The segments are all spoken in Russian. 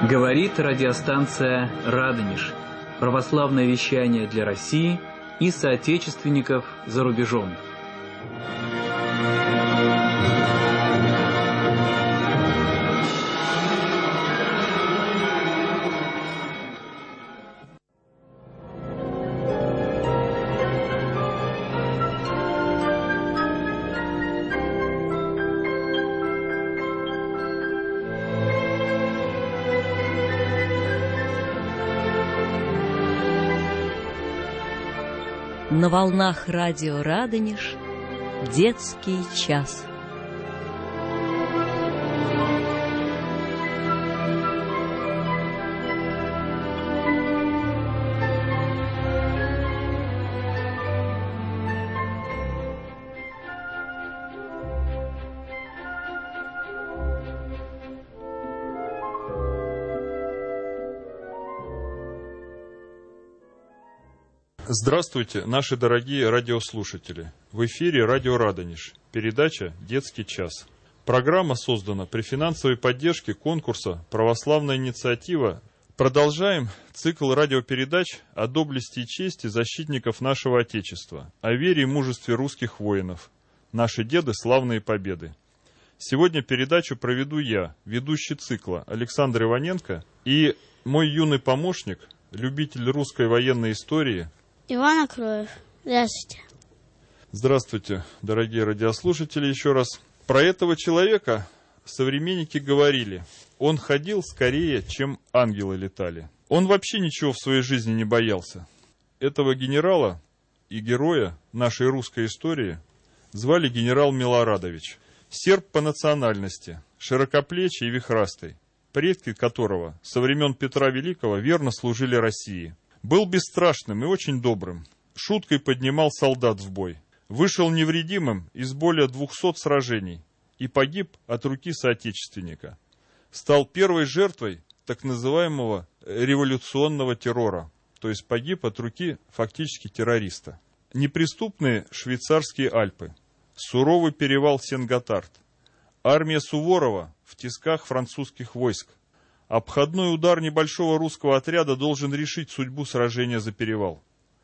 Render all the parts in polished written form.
Говорит радиостанция «Радонеж». Православное вещание для России и соотечественников за рубежом. На волнах радио «Радонеж» детский час. Здравствуйте, наши дорогие радиослушатели. В эфире радио «Радонеж», передача «Детский час». Программа создана при финансовой поддержке конкурса «Православная инициатива». Продолжаем цикл радиопередач о доблести и чести защитников нашего Отечества, о вере и мужестве русских воинов. Наши деды, славные победы. Сегодня передачу проведу я, ведущий цикла Александр Иваненко, и мой юный помощник, любитель русской военной истории Иван Акроев. Здравствуйте. Здравствуйте, дорогие радиослушатели, еще раз. Про этого человека современники говорили: он ходил скорее, чем ангелы летали. Он вообще ничего в своей жизни не боялся. Этого генерала и героя нашей русской истории звали генерал Милорадович. Серб по национальности, широкоплечий и вихрастый, предки которого со времен Петра Великого верно служили России. Был бесстрашным и очень добрым, шуткой поднимал солдат в бой, вышел невредимым из более 200 сражений и погиб от руки соотечественника. Стал первой жертвой так называемого революционного террора, то есть погиб от руки фактически террориста. Неприступные швейцарские Альпы, суровый перевал Сен-Готард, армия Суворова в тисках французских войск. Обходной удар небольшого русского отряда должен решить судьбу сражения за перевал.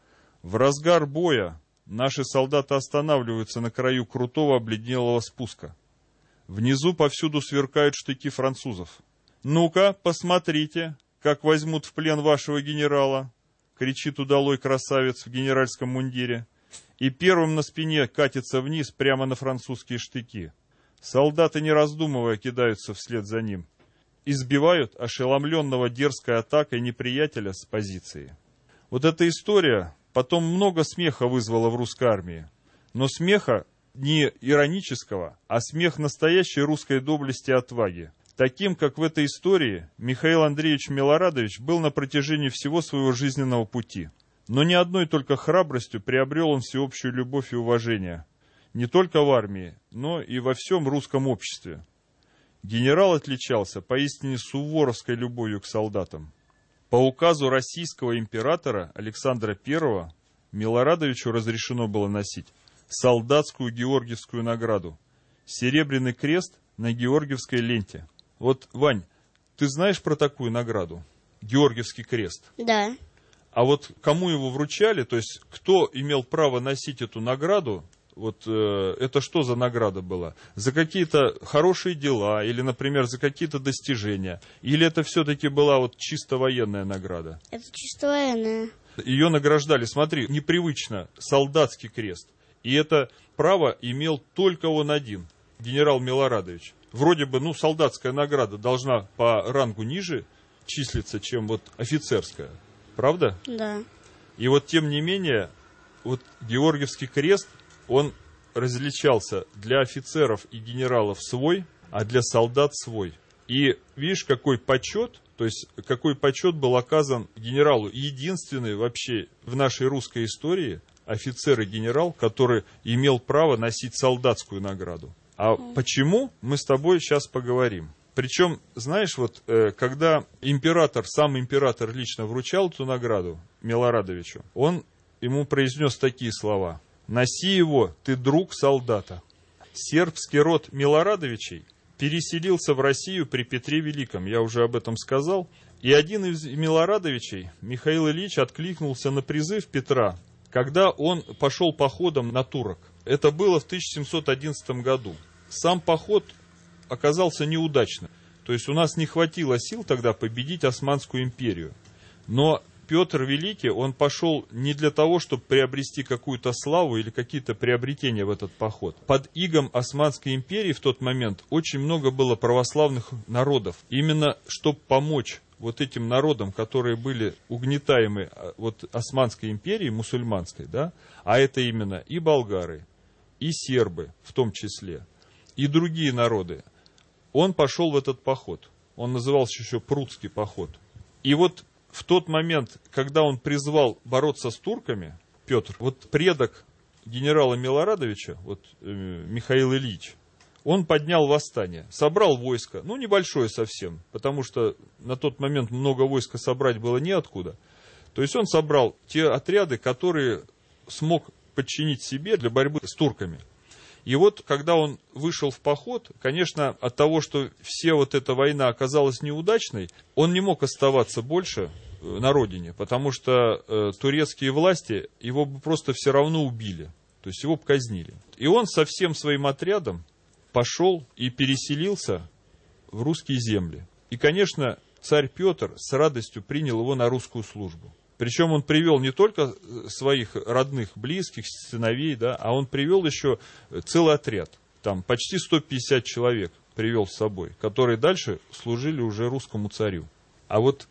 В разгар боя наши солдаты останавливаются на краю крутого обледенелого спуска. Внизу повсюду сверкают штыки французов. «Ну-ка, посмотрите, как возьмут в плен вашего генерала!» — кричит удалой красавец в генеральском мундире. И первым на спине катится вниз прямо на французские штыки. Солдаты, не раздумывая, кидаются вслед за ним. Избивают ошеломленного дерзкой атакой неприятеля с позиции. Вот эта история потом много смеха вызвала в русской армии. Но смеха не иронического, а смех настоящей русской доблести и отваги. Таким, как в этой истории, Михаил Андреевич Милорадович был на протяжении всего своего жизненного пути. Но не одной только храбростью приобрел он всеобщую любовь и уважение. Не только в армии, но и во всем русском обществе. Генерал отличался поистине суворовской любовью к солдатам. По указу российского императора Александра I Милорадовичу разрешено было носить солдатскую Георгиевскую награду, серебряный крест на Георгиевской ленте. Вот, Вань, ты знаешь про такую награду? Георгиевский крест. Да. А вот кому его вручали, то есть кто имел право носить эту награду? Вот это что за награда была? За какие-то хорошие дела или, например, за какие-то достижения? Или это все-таки была вот чисто военная награда? Это чисто военная. Ее награждали, смотри, непривычно, солдатский крест. И это право имел только он один, генерал Милорадович. Вроде бы, солдатская награда должна по рангу ниже числиться, чем вот офицерская. Правда? Да. И вот тем не менее, вот Георгиевский крест, он различался для офицеров и генералов свой, а для солдат свой. И видишь, какой почет, то есть какой почет был оказан генералу. Единственный вообще в нашей русской истории офицер и генерал, который имел право носить солдатскую награду. А почему, мы с тобой сейчас поговорим. Причем, знаешь, вот когда сам император лично вручал эту награду Милорадовичу, он ему произнес такие слова: «Носи его, ты друг солдата». Сербский род Милорадовичей переселился в Россию при Петре Великом, я уже об этом сказал. И один из Милорадовичей, Михаил Ильич, откликнулся на призыв Петра, когда он пошел походом на турок. Это было в 1711 году. Сам поход оказался неудачным. То есть у нас не хватило сил тогда победить Османскую империю. Но Петр Великий, он пошел не для того, чтобы приобрести какую-то славу или какие-то приобретения в этот поход. Под игом Османской империи в тот момент очень много было православных народов. Именно чтобы помочь вот этим народам, которые были угнетаемы вот Османской империей, мусульманской, да, а это именно и болгары, и сербы в том числе, и другие народы, он пошел в этот поход. Он назывался еще Прудский поход. И вот в тот момент, когда он призвал бороться с турками, Петр, вот предок генерала Милорадовича, вот Михаил Ильич, он поднял восстание, собрал войско, ну небольшое совсем, потому что на тот момент много войска собрать было неоткуда. То есть он собрал те отряды, которые смог подчинить себе для борьбы с турками. И вот, когда он вышел в поход, конечно, от того, что вся вот эта война оказалась неудачной, он не мог оставаться больше на родине, потому что турецкие власти его бы просто все равно убили, то есть его бы казнили. И он со всем своим отрядом пошел и переселился в русские земли. И, конечно, царь Петр с радостью принял его на русскую службу. Причем он привел не только своих родных, близких, сыновей, да, а он привел еще целый отряд. Там почти 150 человек привел с собой, которые дальше служили уже русскому царю. А вот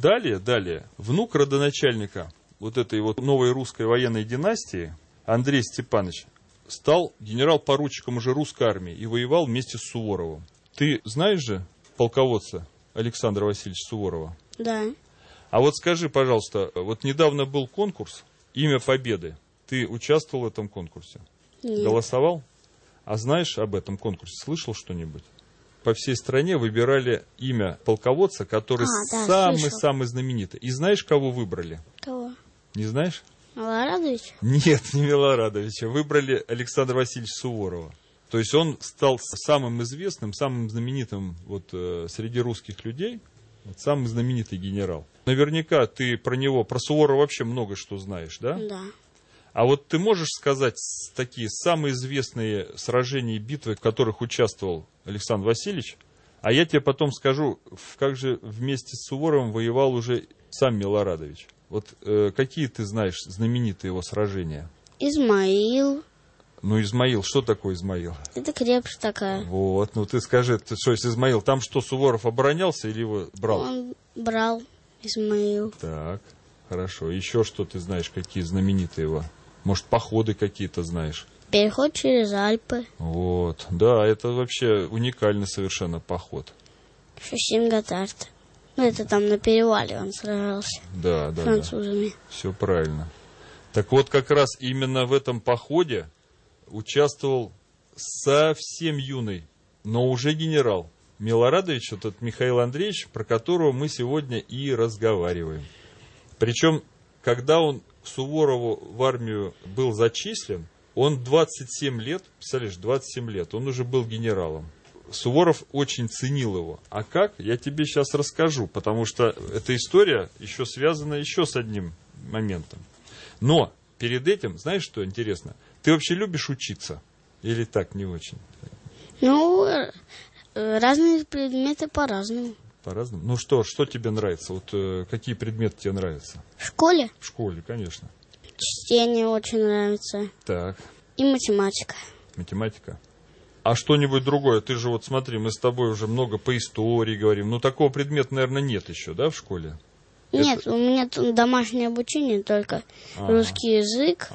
далее, внук родоначальника вот этой вот новой русской военной династии, Андрей Степанович, стал генерал-поручиком уже русской армии и воевал вместе с Суворовым. Ты знаешь же полководца Александра Васильевича Суворова? Да. А вот скажи, пожалуйста, вот недавно был конкурс «Имя Победы». Ты участвовал в этом конкурсе? Нет. Голосовал? А знаешь об этом конкурсе? Слышал что-нибудь? По всей стране выбирали имя полководца, который самый-самый знаменитый. И знаешь, кого выбрали? Кого? Не знаешь? Милорадович? Нет, не Милорадовича. Выбрали Александра Васильевича Суворова. То есть он стал самым известным, самым знаменитым вот, среди русских людей. Вот, самый знаменитый генерал. Наверняка ты про него, про Суворова вообще много что знаешь, да? Да. А вот ты можешь сказать такие самые известные сражения и битвы, в которых участвовал Александр Васильевич? А я тебе потом скажу, как же вместе с Суворовым воевал уже сам Милорадович. Вот какие ты знаешь знаменитые его сражения? Измаил. Ну, Измаил, что такое Измаил? Это крепость такая. Вот, ну ты скажи, что есть Измаил? Там что, Суворов оборонялся или его брал? Он брал Измаил. Так, хорошо. Еще что ты знаешь, какие знаменитые его? Может, походы какие-то знаешь? Переход через Альпы. Вот, да, это вообще уникальный совершенно поход. Еще Сингатарт. Ну, это там на перевале он сражался. Да, с французами. Да. Все правильно. Так вот, как раз именно в этом походе участвовал совсем юный, но уже генерал Милорадович, вот этот Михаил Андреевич, про которого мы сегодня и разговариваем. Причем, когда он к Суворову в армию был зачислен, он 27 лет, представляешь, 27 лет, он уже был генералом. Суворов очень ценил его. А как? Я тебе сейчас расскажу, потому что эта история еще связана еще с одним моментом. Но перед этим, знаешь, что интересно? Ты вообще любишь учиться? Или так, не очень? Ну, разные предметы по-разному. По-разному? Ну что тебе нравится? Вот какие предметы тебе нравятся? В школе? В школе, конечно. Чтение очень нравится. Так. И математика. Математика. А что-нибудь другое? Ты же вот смотри, мы с тобой уже много по истории говорим. Ну, такого предмета, наверное, нет еще, да, в школе? Нет, у меня тут домашнее обучение только. Русский язык,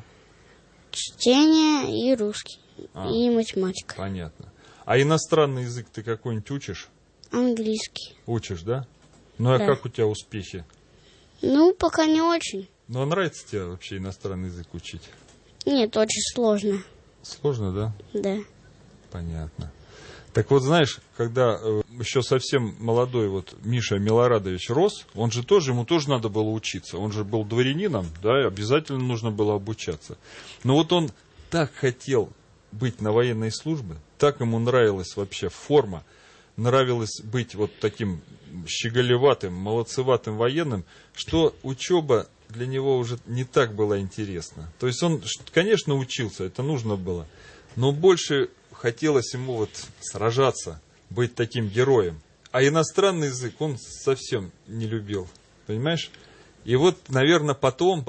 чтение и русский. И математика. Понятно. А иностранный язык ты какой-нибудь учишь? Английский. Учишь, да? Ну, а да. как у тебя успехи? Ну, пока не очень. Ну, а нравится тебе вообще иностранный язык учить? Нет, очень сложно. Сложно, да? Да. Понятно. Так вот, знаешь, когда еще совсем молодой вот Миша Милорадович рос, ему тоже надо было учиться. Он же был дворянином, да, и обязательно нужно было обучаться. Но вот он так хотел быть на военной службе, так ему нравилась вообще форма, нравилось быть вот таким щеголеватым, молодцеватым военным, что учеба для него уже не так была интересна. То есть он, конечно, учился, это нужно было, но больше хотелось ему вот сражаться, быть таким героем. А иностранный язык он совсем не любил, понимаешь? И вот, наверное, потом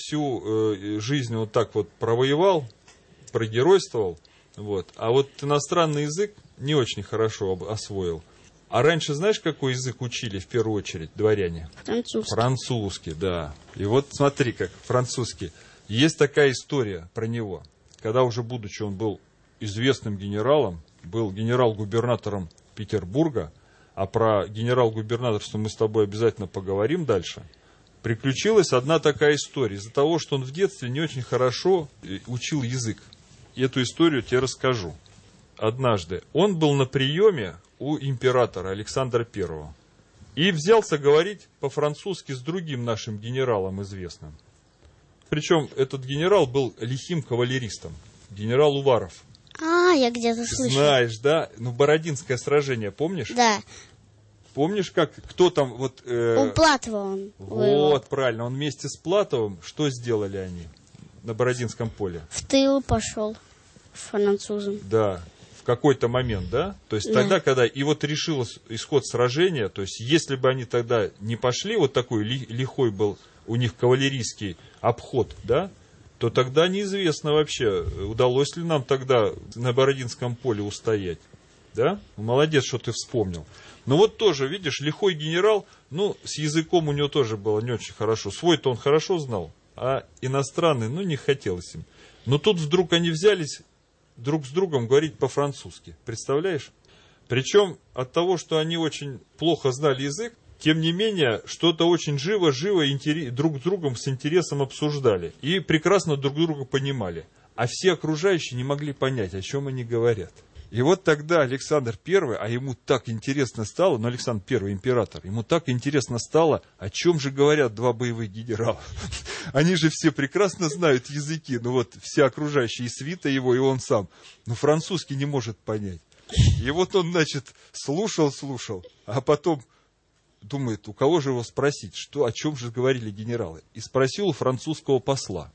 всю жизнь вот так вот провоевал, прогеройствовал, вот. А вот иностранный язык не очень хорошо освоил. А раньше знаешь, какой язык учили в первую очередь дворяне? Французский. Французский, да. И вот смотри, как французский. Есть такая история про него. Когда уже будучи он был известным генералом, был генерал-губернатором Петербурга, а про генерал-губернаторство мы с тобой обязательно поговорим дальше, приключилась одна такая история. Из-за того, что он в детстве не очень хорошо учил язык. И эту историю тебе расскажу. Однажды он был на приеме у императора Александра I и взялся говорить по-французски с другим нашим генералом известным. Причем этот генерал был лихим кавалеристом, генерал Уваров. Я где-то слышал. Знаешь, да? Ну, Бородинское сражение, помнишь? Да. Помнишь, кто там вот... У Платова он воевал. Вот, правильно. Он вместе с Платовым, что сделали они на Бородинском поле? В тыл пошел французам. Да, в какой-то момент, да? То есть тогда, когда и вот решился исход сражения, то есть если бы они тогда не пошли, вот такой лихой был у них кавалерийский обход, да? То тогда неизвестно вообще, удалось ли нам тогда на Бородинском поле устоять. Да? Молодец, что ты вспомнил. Но вот тоже, видишь, лихой генерал, ну, с языком у него тоже было не очень хорошо. Свой-то он хорошо знал, а иностранный, ну, не хотелось им. Но тут вдруг они взялись друг с другом говорить по-французски. Представляешь? Причем от того, что они очень плохо знали язык, тем не менее, что-то очень живо друг с другом с интересом обсуждали. И прекрасно друг друга понимали. А все окружающие не могли понять, о чем они говорят. И вот тогда Александр I, а ему так интересно стало, ну, Александр I, император, ему так интересно стало, о чем же говорят два боевых генерала. Они же все прекрасно знают языки, ну вот все окружающие, и свита его, и он сам. Но французский не может понять. И вот он, значит, слушал, а потом думает, у кого же его спросить, о чем же говорили генералы. И спросил у французского посла.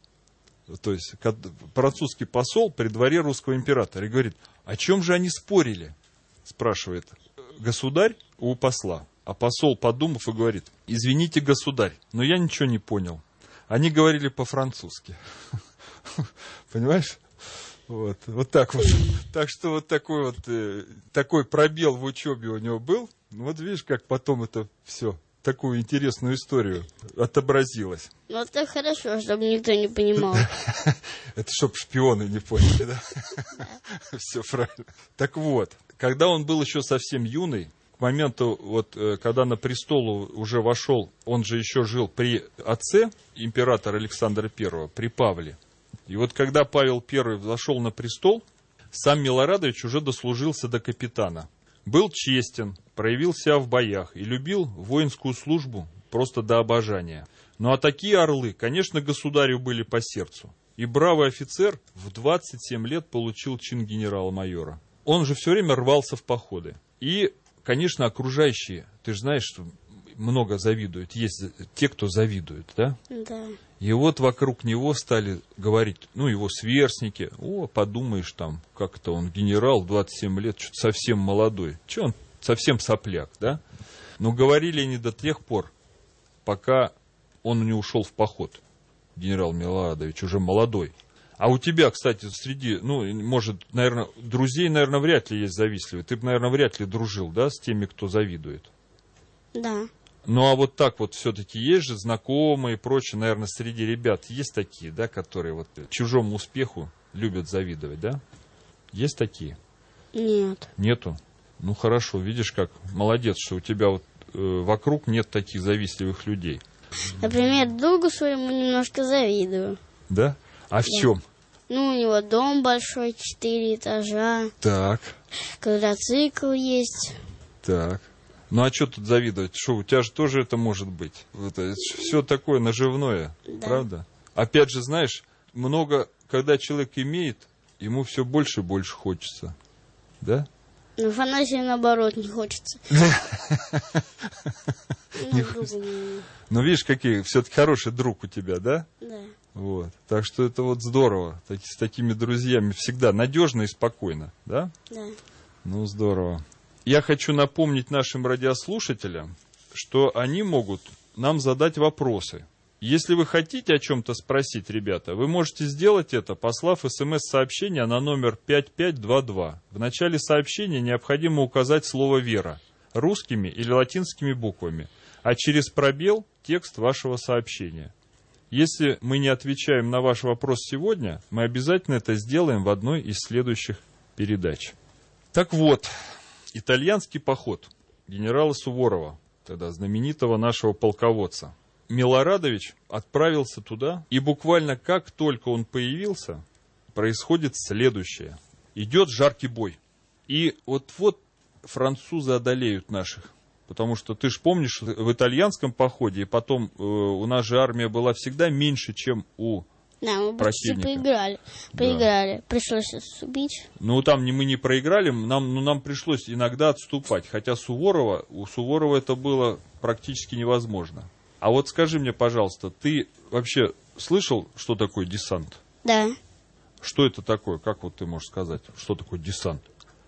То есть французский посол при дворе русского императора. И говорит, о чем же они спорили? Спрашивает государь у посла. А посол, подумав, и говорит, извините, государь, но я ничего не понял. Они говорили по-французски. Понимаешь? Вот так вот. Так что вот такой пробел в учебе у него был. Вот видишь, как потом это все, такую интересную историю отобразилось. Ну, это хорошо, чтобы никто не понимал. Это чтобы шпионы не поняли, да? Все правильно. Так вот, когда он был еще совсем юный, к моменту, вот, когда на престол уже вошел, он же еще жил при отце императора Александра I, при Павле. И вот когда Павел I зашел на престол, сам Милорадович уже дослужился до капитана. Был честен, проявил себя в боях и любил воинскую службу просто до обожания. Ну а такие орлы, конечно, государю были по сердцу. И бравый офицер в 27 лет получил чин генерала-майора. Он же все время рвался в походы. И, конечно, окружающие, ты же знаешь, что много завидуют. Есть те, кто завидует, да? Да. И вот вокруг него стали говорить, ну, его сверстники, подумаешь там, как-то он генерал, 27 лет, что-то совсем молодой. Че он совсем сопляк, да? Но говорили они до тех пор, пока он не ушел в поход, генерал Милорадович, уже молодой. А у тебя, кстати, среди, ну, может, наверное, друзей, наверное, вряд ли есть завистливые. Ты бы, наверное, вряд ли дружил, да, с теми, кто завидует? Да. Ну, а вот так вот все-таки есть же знакомые и прочее, наверное, среди ребят есть такие, да, которые вот чужому успеху любят завидовать, да? Есть такие? Нет. Нету? Ну, хорошо, видишь как, молодец, что у тебя вот вокруг нет таких завистливых людей. Например, другу своему немножко завидую. Да? А в чем? Ну, у него дом большой, 4 этажа. Так. Квадроцикл есть. Так. Ну, а что тут завидовать? Что, у тебя же тоже это может быть. Это все такое наживное, да. Правда? Опять же, знаешь, много, когда человек имеет, ему все больше и больше хочется. Да? Но Афанасия, наоборот, не хочется. Ну, видишь, какие все-таки хороший друг у тебя, да? Да. Вот. Так что это вот здорово. С такими друзьями всегда надежно и спокойно, да? Да. Ну, здорово. Я хочу напомнить нашим радиослушателям, что они могут нам задать вопросы. Если вы хотите о чем-то спросить, ребята, вы можете сделать это, послав СМС-сообщение на номер 5522. В начале сообщения необходимо указать слово «вера» русскими или латинскими буквами, а через пробел текст вашего сообщения. Если мы не отвечаем на ваш вопрос сегодня, мы обязательно это сделаем в одной из следующих передач. Так вот, итальянский поход генерала Суворова, тогда знаменитого нашего полководца. Милорадович отправился туда, и буквально как только он появился, происходит следующее. Идет жаркий бой. И вот-вот французы одолеют наших. Потому что ты ж помнишь, в итальянском походе, и потом у нас же армия была всегда меньше, чем у Да, мы почти противника. проиграли. Да. Пришлось отступить. Ну, там мы не проиграли, нам пришлось иногда отступать. Хотя у Суворова это было практически невозможно. А вот скажи мне, пожалуйста, ты вообще слышал, что такое десант? Да. Что это такое? Как вот ты можешь сказать, что такое десант?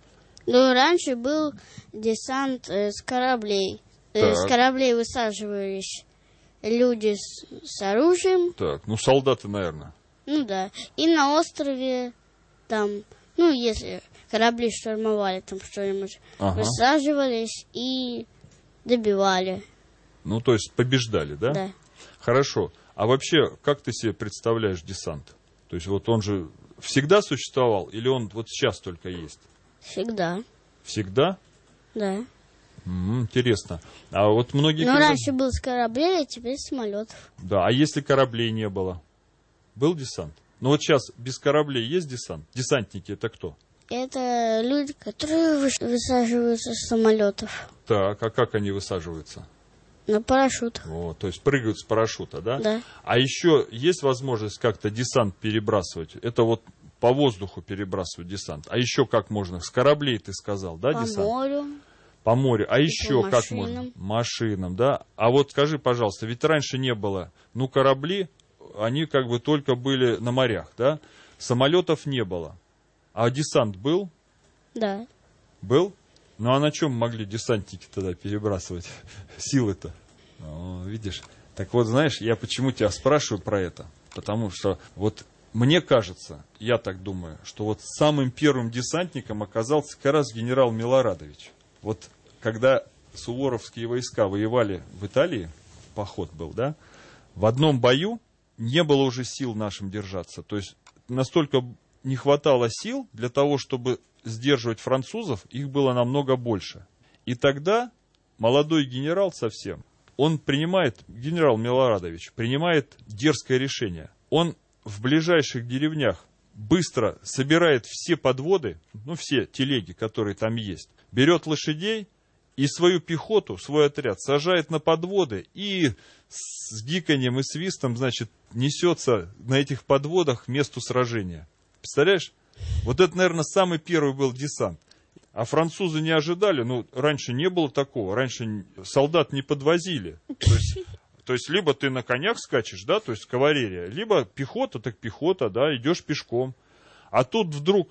Ну, раньше был десант с кораблей. С кораблей высаживались люди с оружием. Так, ну солдаты, наверное. Ну да. И на острове там, ну, если корабли штурмовали, там что-нибудь, высаживались и добивали. Ну, то есть побеждали, да? Да. Хорошо. А вообще, как ты себе представляешь десант? То есть вот он же всегда существовал или он вот сейчас только есть? Всегда. Всегда? Да. Интересно. А вот многие... Ну, раньше был с кораблей, а теперь с самолетов. Да, а если кораблей не было? Был десант? Ну вот сейчас без кораблей есть десант? Десантники это кто? Это люди, которые высаживаются с самолетов. Так, а как они высаживаются? На парашют. О, то есть прыгают с парашюта, да? Да. А еще есть возможность как-то десант перебрасывать? Это вот по воздуху перебрасывать десант. А еще как можно? С кораблей ты сказал, да, по десант? По морю. По морю. А еще как машинам. можно? Машинам, да? А вот скажи, пожалуйста, ведь раньше не было, ну, корабли, они как бы только были на морях, да? Самолетов не было. А десант был? Да. Был? Ну, а на чем могли десантники тогда перебрасывать силы-то? Видишь? Так вот, знаешь, я почему тебя спрашиваю про это? Потому что вот мне кажется, я так думаю, что вот самым первым десантником оказался как раз генерал Милорадович. Вот когда суворовские войска воевали в Италии, поход был, да, в одном бою не было уже сил нашим держаться. То есть настолько не хватало сил для того, чтобы сдерживать французов, их было намного больше. И тогда молодой генерал совсем, он принимает, генерал Милорадович, принимает дерзкое решение. Он в ближайших деревнях быстро собирает все подводы, ну все телеги, которые там есть, берет лошадей и свою пехоту, свой отряд сажает на подводы и с гиканьем и свистом, значит, несется на этих подводах к месту сражения. Представляешь? Вот это, наверное, самый первый был десант. А французы не ожидали, ну, раньше не было такого, раньше солдат не подвозили. То есть либо ты на конях скачешь, да, то есть кавалерия, либо пехота, так пехота, да, идешь пешком. А тут вдруг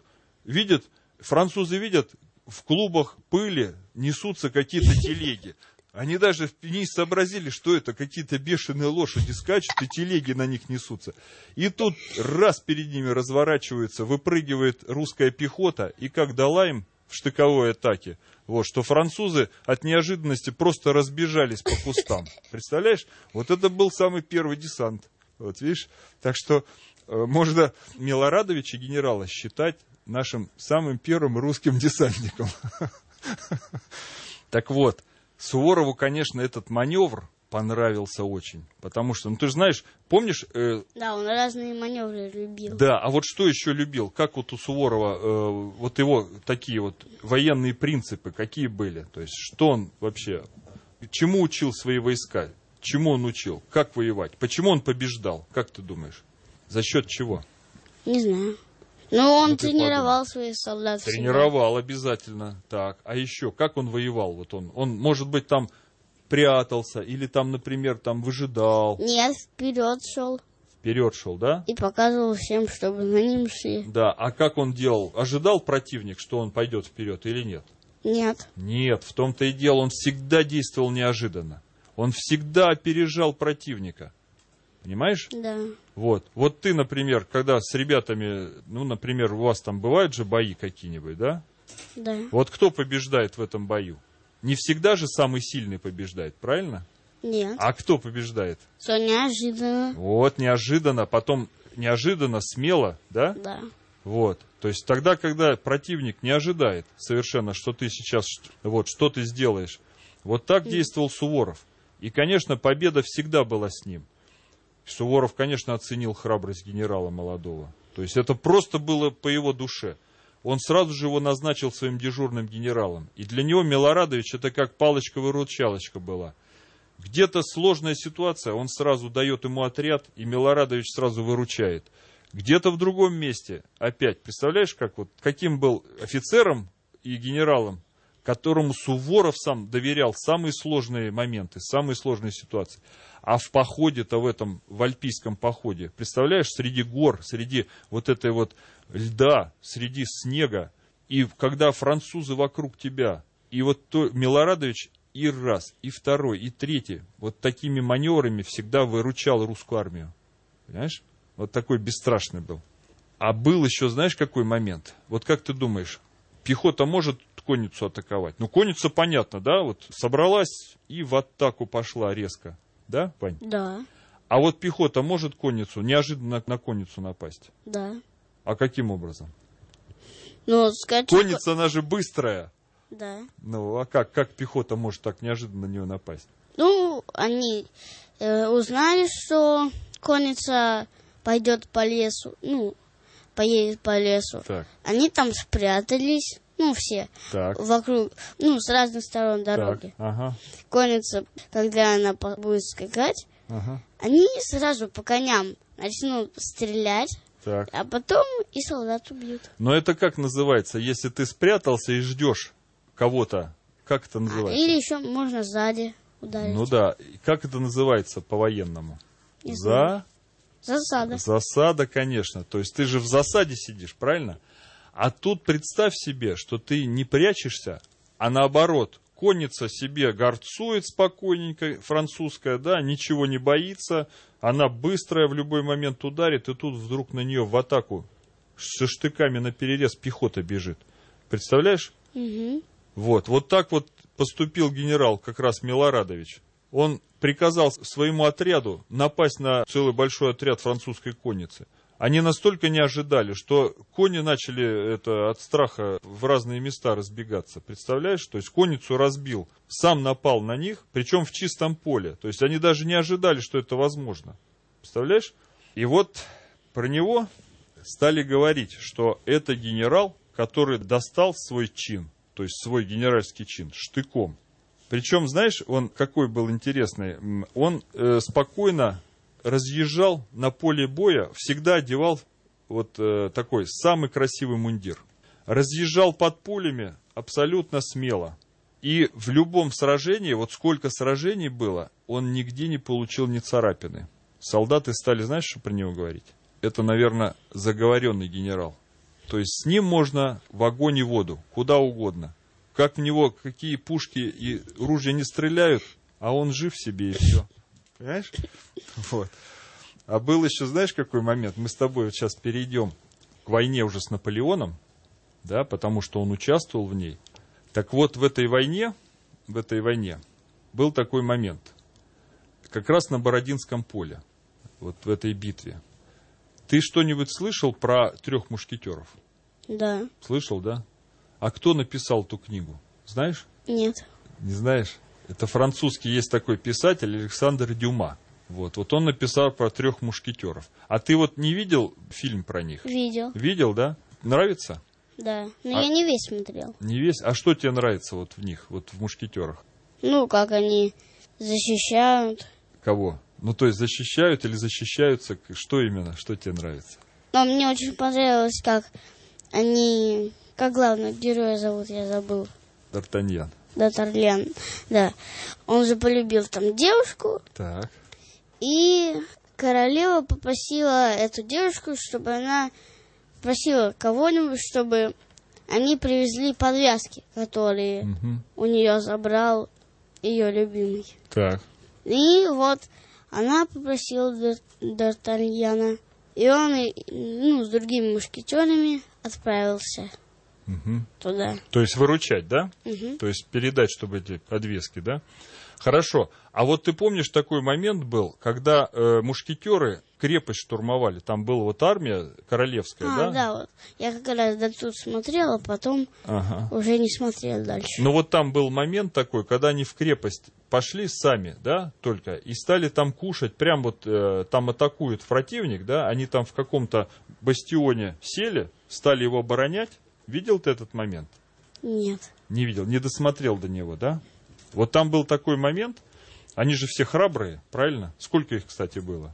французы видят, в клубах пыли несутся какие-то телеги. Они даже не сообразили, что это какие-то бешеные лошади скачут, и телеги на них несутся. И тут раз перед ними разворачивается, выпрыгивает русская пехота, и как дала им в штыковой атаке, вот, что французы от неожиданности просто разбежались по кустам. Представляешь? Вот это был самый первый десант. Вот видишь? Так что можно Милорадовича генерала считать нашим самым первым русским десантником. Так вот, Суворову, конечно, этот маневр понравился очень. Потому что, ну ты же знаешь, помнишь... Да, он разные маневры любил. Да, а вот что еще любил? Как вот у Суворова, вот его такие вот военные принципы, какие были? То есть, что он вообще, чему учил свои войска? Чему он учил? Как воевать? Почему он побеждал? Как ты думаешь? За счет чего? Не знаю. Ну, он тренировал своих солдат. Тренировал обязательно. Так, а еще, как он воевал? Вот он, может быть, там прятался, или там, например, там выжидал. Нет, вперед шел. Вперед шел, да? И показывал всем, чтобы за ним шли. Да, а как он делал? Ожидал противник, что он пойдет вперед или нет? Нет. Нет, в том-то и дело, он всегда действовал неожиданно. Он всегда опережал противника. Понимаешь? Да. Вот ты, например, когда с ребятами, ну, например, у вас там бывают же бои какие-нибудь, да? Да. Вот кто побеждает в этом бою? Не всегда же самый сильный побеждает, правильно? Нет. А кто побеждает? Все неожиданно. Вот, неожиданно, потом неожиданно, смело, да? Да. Вот. То есть тогда, когда противник не ожидает совершенно, что ты сейчас, вот, что ты сделаешь. Вот так действовал Суворов. И, конечно, победа всегда была с ним. Суворов, конечно, оценил храбрость генерала молодого. То есть это просто было по его душе. Он сразу же его назначил своим дежурным генералом. И для него Милорадович это как палочка-выручалочка была. Где-то сложная ситуация, он сразу дает ему отряд, и Милорадович сразу выручает. Где-то в другом месте, опять, представляешь, каким был офицером и генералом, которому Суворов сам доверял самые сложные моменты, самые сложные ситуации. А в походе-то в альпийском походе, представляешь, среди гор, среди вот этой вот льда, среди снега, и когда французы вокруг тебя, и вот Милорадович и раз, и второй, и третий, вот такими маневрами всегда выручал русскую армию. Понимаешь? Вот такой бесстрашный был. А был еще, знаешь, какой момент? Вот как ты думаешь, пехота может конницу атаковать? Ну, конница, понятно, да? Вот собралась и в атаку пошла резко. Да, Пань? Да. А вот пехота может неожиданно на конницу напасть? Да. А каким образом? Ну, скачу... Конница, она же быстрая. Да. Ну, а как пехота может так неожиданно на нее напасть? Ну, они узнали, что конница пойдет по лесу, поедет по лесу. Так. Они там спрятались, все Так. вокруг, с разных сторон дороги. Так. Ага. Конница, когда она будет скакать, Ага. они сразу по коням начнут стрелять, Так. а потом и солдат убьют. Но это как называется, если ты спрятался и ждешь кого-то, как это называется? Или еще можно сзади ударить. Ну да, как это называется по-военному? Не знаю. Засада. Засада, конечно. То есть ты же в засаде сидишь, правильно? А тут представь себе, что ты не прячешься, а наоборот, конница себе горцует спокойненько, французская, да, ничего не боится, она быстрая, в любой момент ударит, и тут вдруг на нее в атаку со штыками наперерез пехота бежит. Представляешь? Угу. Вот так вот поступил генерал как раз Милорадович. Он приказал своему отряду напасть на целый большой отряд французской конницы. Они настолько не ожидали, что кони начали от страха в разные места разбегаться. Представляешь? То есть конницу разбил, сам напал на них, причем в чистом поле. То есть они даже не ожидали, что это возможно. Представляешь? И вот про него стали говорить, что это генерал, который достал свой чин, то есть свой генеральский чин, штыком. Причем, знаешь, он какой был интересный, он спокойно разъезжал на поле боя, всегда одевал такой самый красивый мундир. Разъезжал под пулями абсолютно смело. И в любом сражении, вот сколько сражений было, он нигде не получил ни царапины. Солдаты стали, знаешь, что про него говорить? Это, наверное, заговоренный генерал. То есть с ним можно в огонь и воду, куда угодно. Как в него какие пушки и ружья не стреляют, а он жив себе и все. Понимаешь? Вот. А был еще, знаешь, какой момент? Мы с тобой вот сейчас перейдем к войне уже с Наполеоном, да, потому что он участвовал в ней. Так вот, в этой войне был такой момент. Как раз на Бородинском поле, вот в этой битве. Ты что-нибудь слышал про 3 мушкетеров? Да. Слышал, да? А кто написал ту книгу? Знаешь? Нет. Не знаешь? Это французский есть такой писатель Александр Дюма. Вот он написал про 3 мушкетеров. А ты вот не видел фильм про них? Видел. Видел, да? Нравится? Да. Но я не весь смотрел. Не весь? А что тебе нравится вот в них, вот в мушкетерах? Как они защищают. Кого? То есть защищают или защищаются? Что именно? Что тебе нравится? Но мне очень понравилось, как они... Как главного героя зовут, я забыл. Д'Артаньян. Д'Артаньян, да. Он же полюбил там девушку. Так. И королева попросила эту девушку, чтобы она просила кого-нибудь, чтобы они привезли подвязки, которые у нее забрал ее любимый. Так. И вот она попросила Д'Артаньяна, и он с другими мушкетерами отправился туда. То есть выручать, да? Угу. То есть передать, чтобы эти подвески, да? Хорошо. А вот ты помнишь, такой момент был, когда мушкетеры крепость штурмовали? Там была вот армия королевская, да? Да, вот. Я как раз до тут смотрела, потом уже не смотрела дальше. Ну вот там был момент такой, когда они в крепость пошли сами, да, только, и стали там кушать, прям вот там атакует противник, да, они там в каком-то бастионе сели, стали его оборонять. Видел ты этот момент? Нет. Не видел, не досмотрел до него, да? Вот там был такой момент, они же все храбрые, правильно? Сколько их, кстати, было?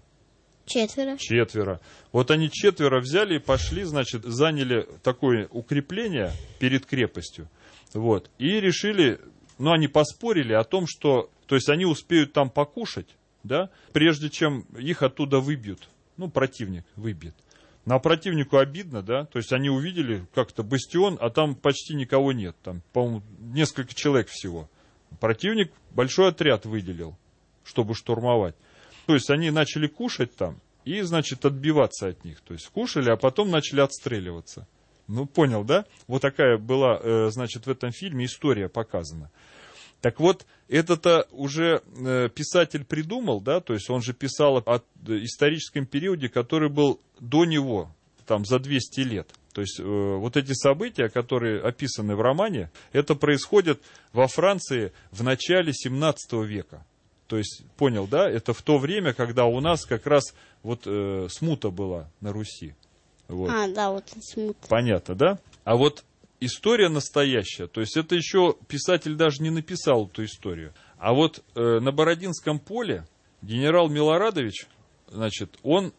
4. 4. Вот они 4 взяли и пошли, значит, заняли такое укрепление перед крепостью. Вот. И решили, они поспорили о том, что, то есть они успеют там покушать, да, прежде чем их оттуда выбьют. Противник выбьет. А противнику обидно, да, то есть они увидели как-то бастион, а там почти никого нет, там, по-моему, несколько человек всего. Противник большой отряд выделил, чтобы штурмовать. То есть они начали кушать там и, значит, отбиваться от них. То есть кушали, а потом начали отстреливаться. Понял, да? Вот такая была, значит, в этом фильме история показана. Так вот, это-то уже писатель придумал, да, то есть он же писал о историческом периоде, который был до него, там, за 200 лет. То есть вот эти события, которые описаны в романе, это происходит во Франции в начале 17 века. То есть, понял, да, это в то время, когда у нас как раз вот смута была на Руси. Вот. Да, вот смута. Понятно, да? А вот история настоящая, то есть это еще писатель даже не написал эту историю. А вот на Бородинском поле генерал Милорадович, значит, он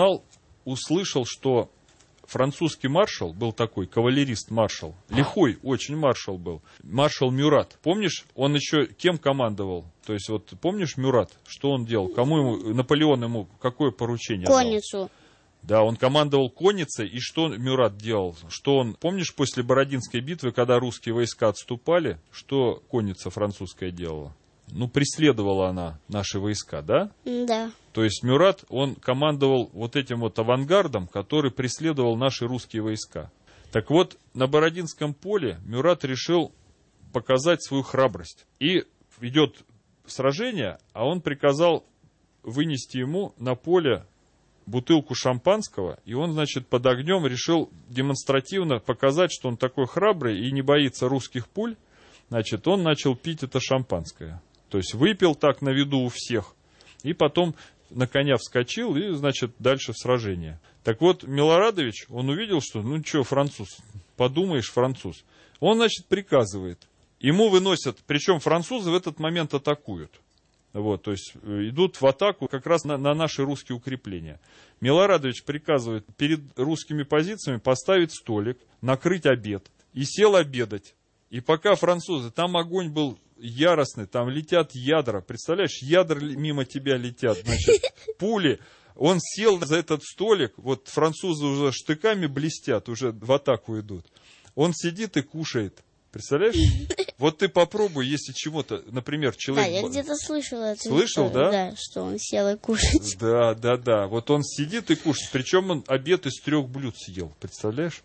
услышал, что французский маршал был такой, кавалерист-маршал, лихой очень маршал был, маршал Мюрат. Помнишь, он еще кем командовал? То есть вот помнишь Мюрат, что он делал? Наполеон ему какое поручение дал? Конницу. Да, он командовал конницей, и что Мюрат делал? Помнишь, после Бородинской битвы, когда русские войска отступали, что конница французская делала? Преследовала она наши войска, да? Да. То есть Мюрат, он командовал вот этим вот авангардом, который преследовал наши русские войска. Так вот, на Бородинском поле Мюрат решил показать свою храбрость. И идет сражение, а он приказал вынести ему на поле бутылку шампанского, и он, значит, под огнем решил демонстративно показать, что он такой храбрый и не боится русских пуль. Значит, он начал пить это шампанское. То есть выпил так на виду у всех, и потом на коня вскочил, и, значит, дальше в сражение. Так вот, Милорадович, он увидел, что, француз, подумаешь, француз. Он, значит, приказывает. Ему выносят, причем французы в этот момент атакуют. Вот, то есть идут в атаку как раз на наши русские укрепления. Милорадович приказывает перед русскими позициями поставить столик, накрыть обед. И сел обедать. И пока французы, там огонь был яростный, там летят ядра. Представляешь, ядра мимо тебя летят, значит, пули. Он сел за этот столик, вот французы уже штыками блестят, уже в атаку идут. Он сидит и кушает. Представляешь? Вот ты попробуй, если чего-то, например, человек... Да, я где-то слышала это. Слышал, да? Да, что он сел и кушает. Да. Вот он сидит и кушает. Причем он обед из 3 блюд съел. Представляешь?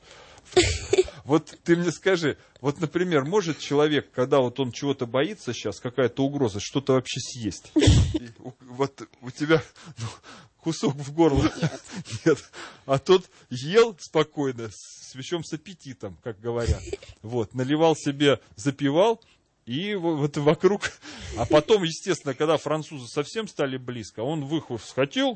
Вот ты мне скажи, вот, например, может человек, когда вот он чего-то боится сейчас, какая-то угроза, что-то вообще съесть? Вот у тебя кусок в горло. Нет. А тот ел спокойно, причем с аппетитом, как говорят. Вот, наливал себе, запивал, и вот вокруг... А потом, естественно, когда французы совсем стали близко, он схватил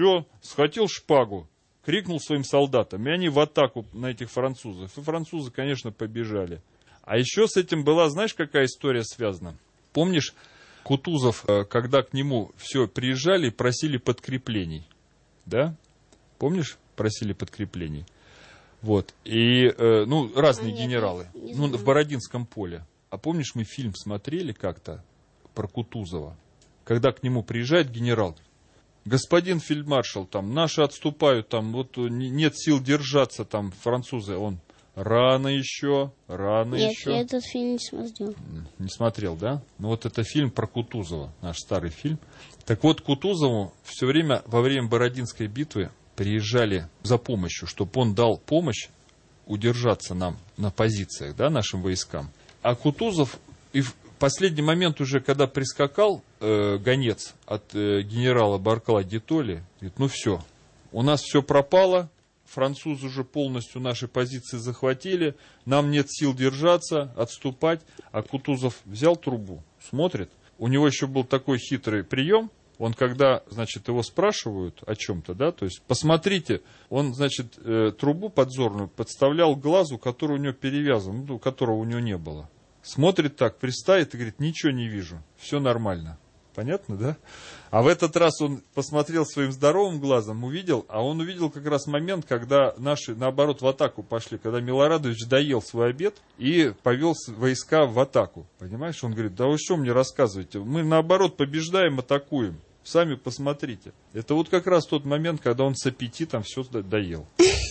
шпагу, крикнул своим солдатам, и они в атаку на этих французов. И французы, конечно, побежали. А еще с этим была, знаешь, какая история связана? Помнишь, Кутузов, когда к нему все приезжали и просили подкреплений, да? Помнишь? просили подкреплений. Вот. И, разные генералы. В Бородинском поле. А помнишь, мы фильм смотрели как-то про Кутузова? Когда к нему приезжает генерал, господин фельдмаршал, там, наши отступают, там, вот нет сил держаться, там, французы, он, рано еще. Нет, я этот фильм не смотрел. Не смотрел, да? Ну, вот это фильм про Кутузова, наш старый фильм. Так вот, Кутузову все время, во время Бородинской битвы, приезжали за помощью, чтобы он дал помощь удержаться нам на позициях, да, нашим войскам. А Кутузов и в последний момент уже, когда прискакал гонец от генерала Барклай де Толли, говорит, ну все, у нас все пропало, французы уже полностью наши позиции захватили, нам нет сил держаться, отступать. А Кутузов взял трубу, смотрит, у него еще был такой хитрый прием. Он, когда, значит, его спрашивают о чем-то, да, то есть, посмотрите, он, значит, трубу подзорную подставлял к глазу, который у него перевязан, которого у него не было. Смотрит так, пристает и говорит, ничего не вижу, все нормально. Понятно, да? А в этот раз он посмотрел своим здоровым глазом, увидел, а он увидел как раз момент, когда наши, наоборот, в атаку пошли, когда Милорадович доел свой обед и повел войска в атаку. Понимаешь? Он говорит, да вы что мне рассказываете? Мы, наоборот, побеждаем, атакуем. Сами посмотрите. Это вот как раз тот момент, когда он с аппетитом все доел.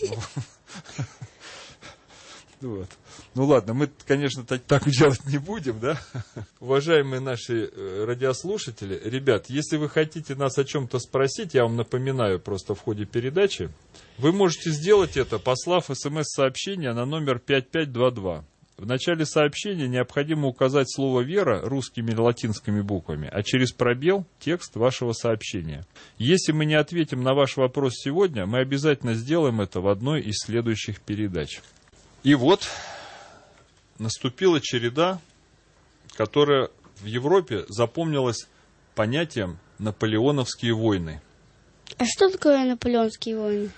Вот. Ну ладно, мы, конечно, так делать не будем, да? Уважаемые наши радиослушатели, ребят, если вы хотите нас о чем-то спросить, я вам напоминаю просто в ходе передачи, вы можете сделать это, послав смс-сообщение на номер 5522. В начале сообщения необходимо указать слово «вера» русскими или латинскими буквами, а через пробел текст вашего сообщения. Если мы не ответим на ваш вопрос сегодня, мы обязательно сделаем это в одной из следующих передач. И вот наступила череда, которая в Европе запомнилась понятием «наполеоновские войны». А что такое наполеонские войны?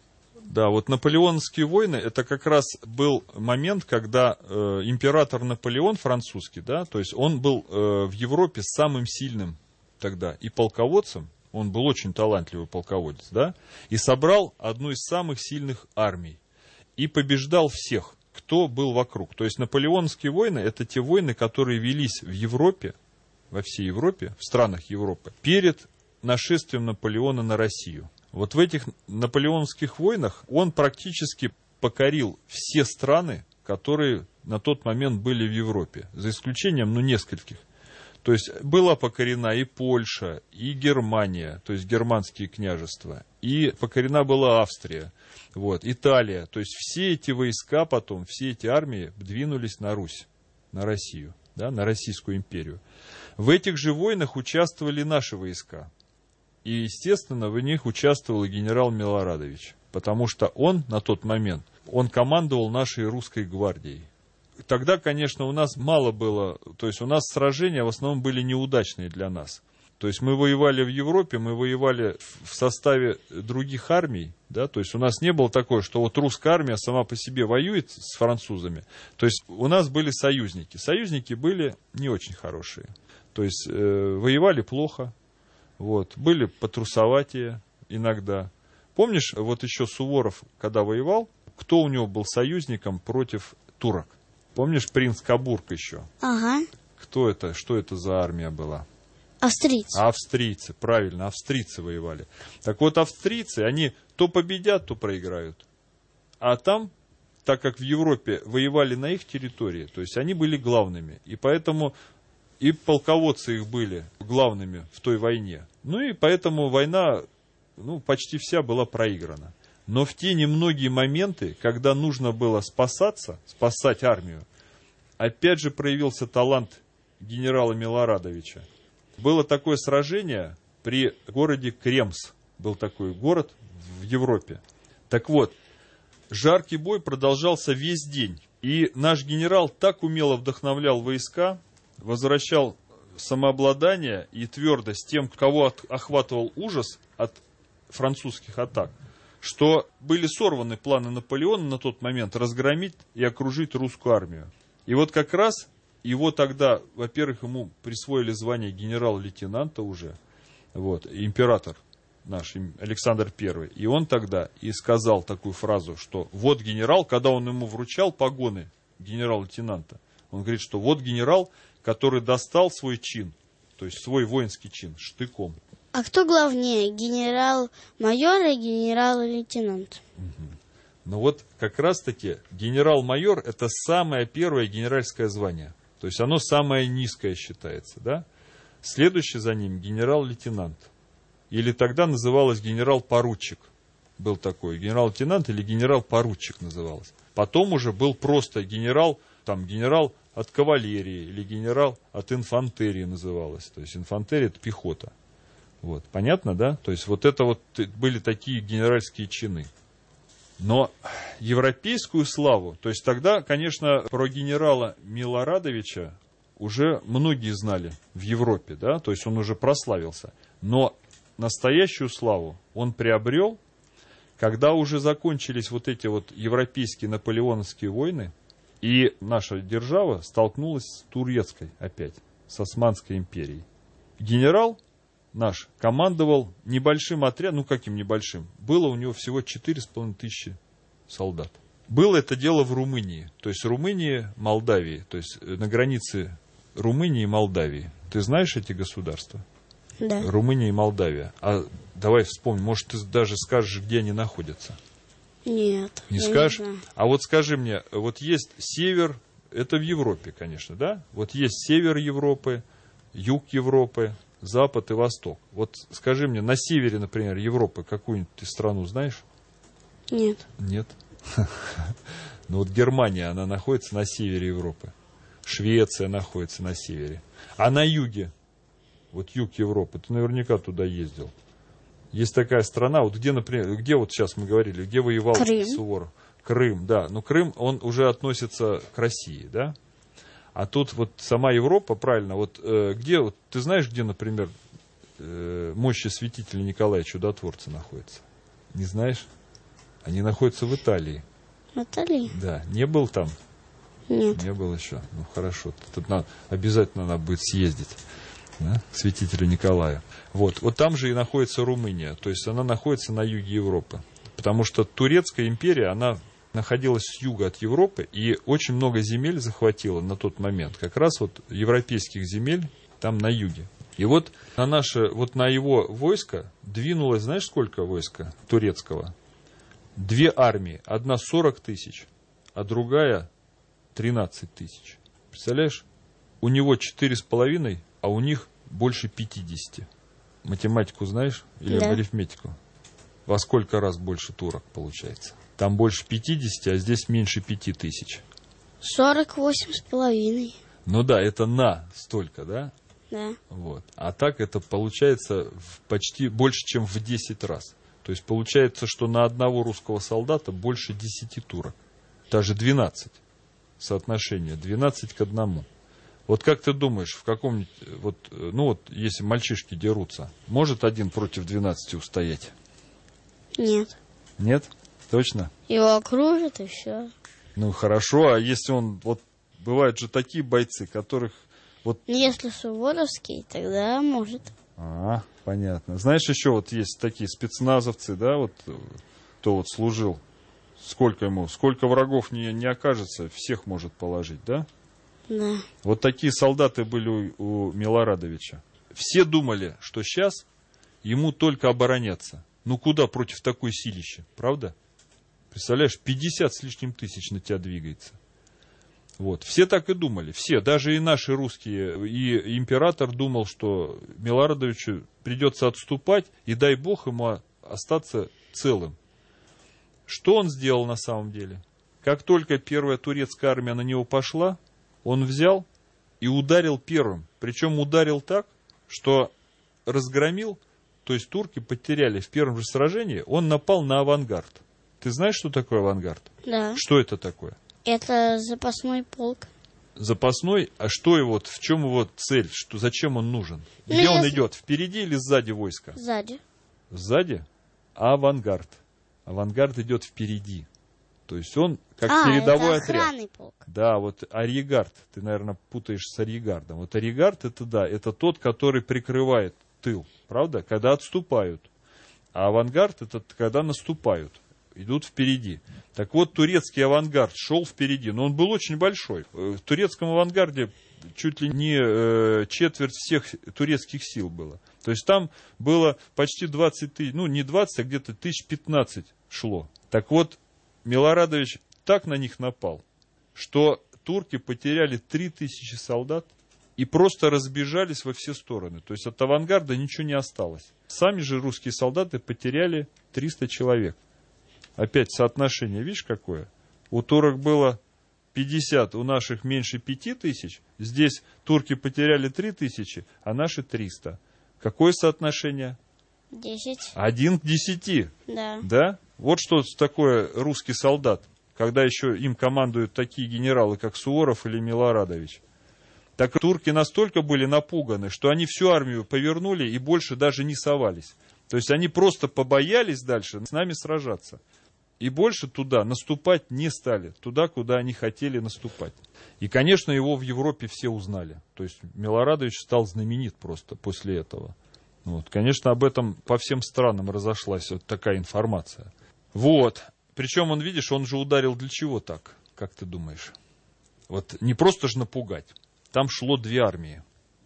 Да, вот наполеоновские войны, это как раз был момент, когда император Наполеон французский, да, то есть он был в Европе самым сильным тогда и полководцем, он был очень талантливый полководец, да, и собрал одну из самых сильных армий и побеждал всех, кто был вокруг. То есть наполеоновские войны, это те войны, которые велись в Европе, во всей Европе, в странах Европы, перед нашествием Наполеона на Россию. Вот в этих наполеоновских войнах он практически покорил все страны, которые на тот момент были в Европе, за исключением, нескольких. То есть была покорена и Польша, и Германия, то есть германские княжества, и покорена была Австрия, вот, Италия. То есть все эти войска потом, все эти армии двинулись на Русь, на Россию, да, на Российскую империю. В этих же войнах участвовали наши войска. И, естественно, в них участвовал и генерал Милорадович, потому что он на тот момент, он командовал нашей русской гвардией. Тогда, конечно, у нас мало было, то есть у нас сражения в основном были неудачные для нас. То есть мы воевали в Европе, мы воевали в составе других армий, да, то есть у нас не было такое, что вот русская армия сама по себе воюет с французами. То есть у нас были союзники. Союзники были не очень хорошие. То есть воевали плохо. Вот, были потрусоватее иногда. Помнишь, вот еще Суворов, когда воевал, кто у него был союзником против турок? Помнишь, принц Кабург еще? Ага. Кто это? Что это за армия была? Австрийцы. Австрийцы, правильно, австрийцы воевали. Так вот, австрийцы, они то победят, то проиграют. А там, так как в Европе воевали на их территории, то есть они были главными. И поэтому и полководцы их были главными в той войне. Ну и поэтому война, почти вся была проиграна. Но в те немногие моменты, когда нужно было спасать армию, опять же проявился талант генерала Милорадовича. Было такое сражение при городе Кремс. Был такой город в Европе. Так вот, жаркий бой продолжался весь день. И наш генерал так умело вдохновлял войска, возвращал самообладание и твердость тем, кого охватывал ужас от французских атак, что были сорваны планы Наполеона на тот момент разгромить и окружить русскую армию. И вот как раз его тогда, во-первых, ему присвоили звание генерал-лейтенанта уже, вот, император наш Александр I. И он тогда и сказал такую фразу, что вот генерал, когда он ему вручал погоны генерал-лейтенанта, он говорит, что вот генерал, который достал свой чин, то есть свой воинский чин, штыком. А кто главнее, генерал-майор или генерал-лейтенант? Ну вот как раз-таки генерал-майор — это самое первое генеральское звание. То есть оно самое низкое считается, да? Следующий за ним генерал-лейтенант. Или тогда называлось генерал-поручик. Был такой генерал-лейтенант или генерал-поручик называлось. Потом уже был просто генерал, там генерал от кавалерии или генерал от инфантерии называлось. То есть инфантерия — это пехота. Вот. Понятно, да? То есть вот это вот были такие генеральские чины. Но европейскую славу, то есть тогда, конечно, про генерала Милорадовича уже многие знали в Европе, да, то есть он уже прославился. Но настоящую славу он приобрел, когда уже закончились вот эти вот европейские наполеоновские войны, и наша держава столкнулась с турецкой опять, с Османской империей. Генерал наш командовал небольшим отрядом, ну каким небольшим, было у него всего 4500 солдат. Было это дело в Румынии, то есть Румынии, Молдавии, то есть на границе Румынии и Молдавии. Ты знаешь эти государства? Да. Румыния и Молдавия. А давай вспомним, может ты даже скажешь, где они находятся? Нет. Не скажешь? Не, а вот скажи мне, вот есть север, это в Европе, конечно, да? Вот есть север Европы, юг Европы, запад и восток. Вот скажи мне, на севере, например, Европы, какую-нибудь ты страну знаешь? Нет. Нет? Ну вот Германия, она находится на севере Европы. Швеция находится на севере. А на юге, вот юг Европы, ты наверняка туда ездил. Есть такая страна, вот где, например, где вот сейчас мы говорили, где воевал Суворов? Крым, да. Но Крым, он уже относится к России, да? А тут вот сама Европа, правильно, вот где, вот, ты знаешь, где, например, мощи святителя Николая Чудотворца находится? Не знаешь? Они находятся в Италии. В Италии? Да. Не был там? Нет. Не был еще. Ну, хорошо. Тут обязательно надо будет съездить, да, к святителю Николаю. Вот там же и находится Румыния. То есть она находится на юге Европы. Потому что Турецкая империя, она находилась с юга от Европы и очень много земель захватила на тот момент. Как раз вот европейских земель там на юге. И вот на его войско двинулось, знаешь, сколько войска турецкого? 2 армии. Одна 40 тысяч, а другая 13 тысяч. Представляешь? У него 4,5, а у них больше 50. Математику знаешь? Или да. Арифметику? Во сколько раз больше турок получается? Там больше 50, а здесь меньше 5000. 48,5. Ну да, это на столько, да? Да. Вот. А так это получается почти больше, чем в 10 раз. То есть получается, что на одного русского солдата больше 10 турок. Даже 12. Соотношение 12 к 1. Вот как ты думаешь, в каком-нибудь, если мальчишки дерутся, может один против 12 устоять? Нет. Нет? Точно? Его окружат и все. Ну хорошо, а если он, вот бывают же такие бойцы, которых вот... Если Суворовский, тогда может. Понятно. Знаешь, еще вот есть такие спецназовцы, да, вот кто вот служил, сколько врагов не окажется, всех может положить, да? Да. Вот такие солдаты были у Милорадовича. Все думали, что сейчас ему только обороняться. Ну куда против такой силища, правда? Представляешь, 50 с лишним тысяч на тебя двигается. Вот. Все так и думали. Все, даже и наши русские. И император думал, что Милорадовичу придется отступать, и дай бог ему остаться целым. Что он сделал на самом деле? Как только первая турецкая армия на него пошла, он взял и ударил первым. Причем ударил так, что разгромил, то есть турки потеряли в первом же сражении, он напал на авангард. Ты знаешь, что такое авангард? Да. Что это такое? Это запасной полк. Запасной? А что его, в чем его цель? Зачем он нужен? Где он идет? Впереди или сзади войска? Сзади. Сзади? Авангард. Авангард идет впереди. То есть он как передовой это охранный полк. Да, вот арьегард. Ты, наверное, путаешь с арьегардом. Вот арьегард это тот, который прикрывает тыл. Правда? Когда отступают. А авангард — это когда наступают, идут впереди. Так вот, турецкий авангард шел впереди, но он был очень большой. В турецком авангарде чуть ли не четверть всех турецких сил было. То есть там было почти 20 тысяч, ну не 20, а где-то 1015 шло. Так вот, Милорадович так на них напал, что турки потеряли 3000 солдат и просто разбежались во все стороны. То есть от авангарда ничего не осталось. Сами же русские солдаты потеряли 300 человек. Опять соотношение, видишь, какое? У турок было 50, у наших меньше 5000. Здесь турки потеряли 3000, а наши 300. Какое соотношение? 10. 1 к 10. Да. Да? Вот что такое русский солдат, когда еще им командуют такие генералы, как Суворов или Милорадович. Так турки настолько были напуганы, что они всю армию повернули и больше даже не совались. То есть они просто побоялись дальше с нами сражаться. И больше туда наступать не стали, туда, куда они хотели наступать. И, конечно, его в Европе все узнали. То есть Милорадович стал знаменит просто после этого. Вот. Конечно, об этом по всем странам разошлась вот такая информация. Вот. Причем он, видишь, он же ударил для чего так, как ты думаешь? Вот не просто же напугать. Там шло две армии.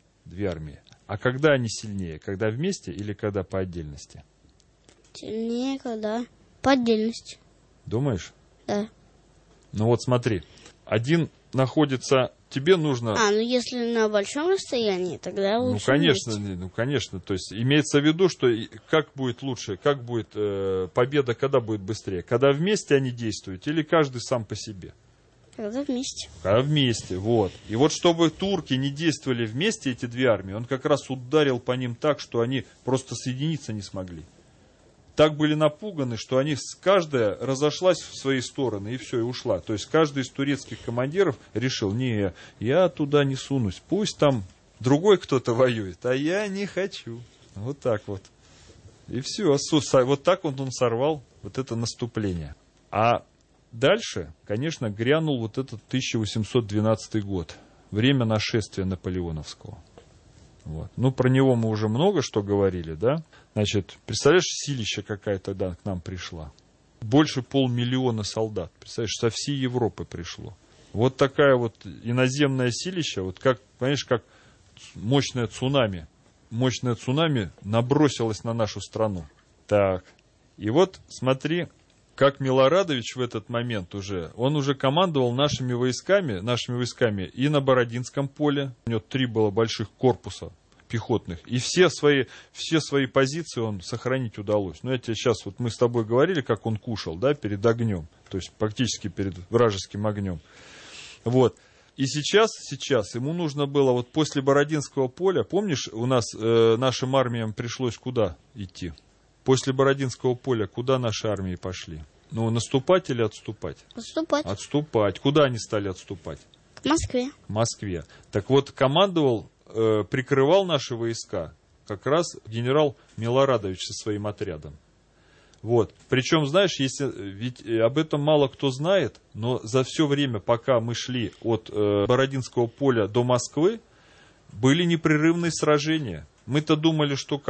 А когда они сильнее? Когда вместе или когда по отдельности? Сильнее, когда по отдельности. Думаешь? Да. Ну вот смотри. Один находится... Тебе нужно... Ну если на большом расстоянии, тогда лучше Ну, конечно. То есть имеется в виду, что как будет лучше, как будет победа, когда будет быстрее? Когда вместе они действуют или каждый сам по себе? Когда вместе. Когда вместе, вот. И вот чтобы турки не действовали вместе, эти две армии, он как раз ударил по ним так, что они просто соединиться не смогли. Так были напуганы, что они каждая разошлась в свои стороны и все, и ушла. То есть каждый из турецких командиров решил: не, я туда не сунусь, пусть там другой кто-то воюет, а я не хочу. Вот так вот. И все, вот так он сорвал вот это наступление. А дальше, конечно, грянул вот этот 1812 год, время нашествия Наполеоновского. Вот. Ну, про него мы уже много что говорили, да? Значит, представляешь, силища какая тогда к нам пришла. Больше 500 000 солдат. Представляешь, со всей Европы пришло. Вот такая вот иноземная силища, вот как, понимаешь, как мощное цунами. Мощное цунами набросилось на нашу страну. Так, и вот смотри, как Милорадович в этот момент он уже командовал нашими войсками и на Бородинском поле. У него 3 было больших корпуса пехотных. И все свои позиции он сохранить удалось. Ну, я тебе сейчас, вот мы с тобой говорили, как он кушал, да, перед огнем. То есть, практически перед вражеским огнем. Вот. И сейчас ему нужно было, вот после Бородинского поля, помнишь, у нас нашим армиям пришлось куда идти? После Бородинского поля куда наши армии пошли? Ну, наступать или отступать? Отступать. Куда они стали отступать? К Москве. К Москве. Так вот, прикрывал наши войска как раз генерал Милорадович со своим отрядом. Вот. Причем, знаешь, ведь об этом мало кто знает, но за все время, пока мы шли от Бородинского поля до Москвы, были непрерывные сражения. Мы-то думали, что